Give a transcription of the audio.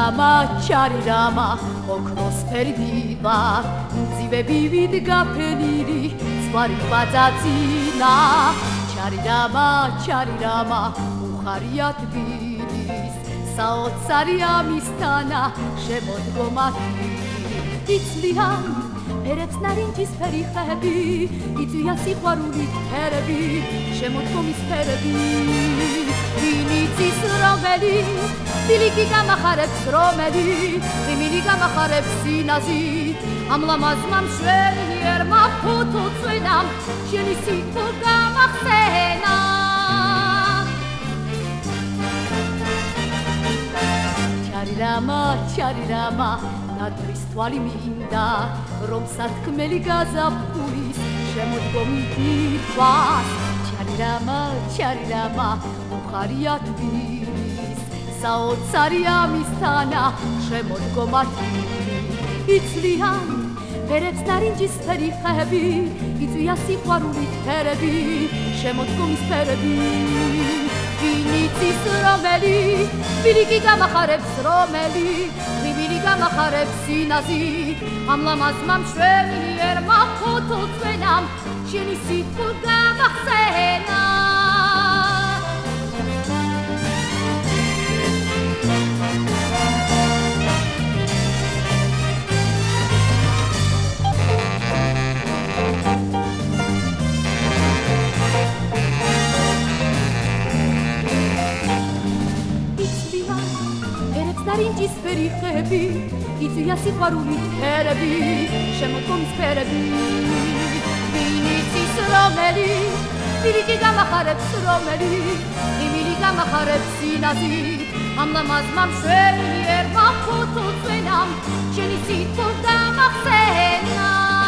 ჩარირამა ოქროსფერი დილა ძივები ვიდგა ფენირი ზღვარი ბაძაძინა ჩარირამა უხარია თბილის საოცარი ამისთანა შემოდგომა იცლიან ფერებს ნარინჯის ფერი ხეები იწვია სიყვარულით ფერები შემოდგომის ფერები ვინიცის რომელი ბილიკი გამახარებს რომელი ღიმილი გამახარებს სინაზი ამ ლამაზმა მშვენიერმა ფუთუცვენამ შენი სიტყვა გამახსენა ჩარირამა ნადრის თვალი მინდა რომ სათქმელი გაზაფხულის შემოდგომი დიდვას ჩარირამა უხარია თბილის საოცარი ამისთანა შემოდგომა იცლიან ფერებს ნარინჯის ფერი ხეები იწვია სიყვარულით ფერები შემოდგომის ფერები ვინიცის რომელი ბილიკი გამახარებს რომელი ღიმილი გამახარებს სინაზი ამ ლამაზმა მშვენიერმა ფუთუცვენამ შენი სიტყვა გამახსენა ნარინჯის ფერი ხეები იწვია სიყვარულით ფერები შემოდგომის ფერები ვინიცის რომელი ბილიკი გამახარებს რომელი ღიმილი გამახარებს სინაზი ამ ლამაზმა მშვენიერმა ფუთუცვენამ შენი სიტყვა გამახსენა